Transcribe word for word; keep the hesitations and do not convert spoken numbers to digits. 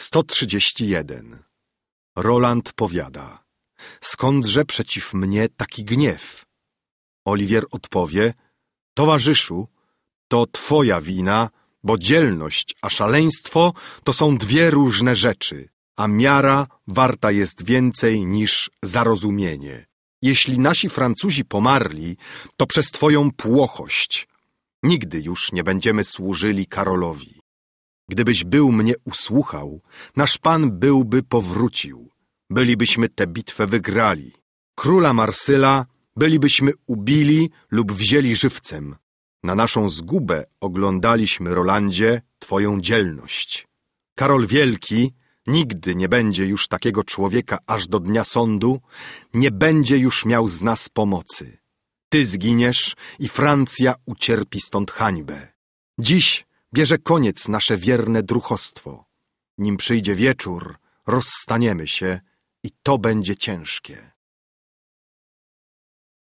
sto trzydzieści jeden. Roland powiada: skądże przeciw mnie taki gniew? Oliwier odpowie: towarzyszu, to twoja wina, bo dzielność a szaleństwo to są dwie różne rzeczy, a miara warta jest więcej niż zarozumienie. Jeśli nasi Francuzi pomarli, to przez twoją płochość. Nigdy już nie będziemy służyli Karolowi. Gdybyś był mnie usłuchał, nasz Pan byłby powrócił. Bylibyśmy tę bitwę wygrali. Króla Marsyla bylibyśmy ubili lub wzięli żywcem. Na naszą zgubę oglądaliśmy, Rolandzie, twoją dzielność. Karol Wielki nigdy nie będzie już takiego człowieka aż do dnia sądu, nie będzie już miał z nas pomocy. Ty zginiesz i Francja ucierpi stąd hańbę. Dziś bierze koniec nasze wierne druchostwo. Nim przyjdzie wieczór, rozstaniemy się i to będzie ciężkie.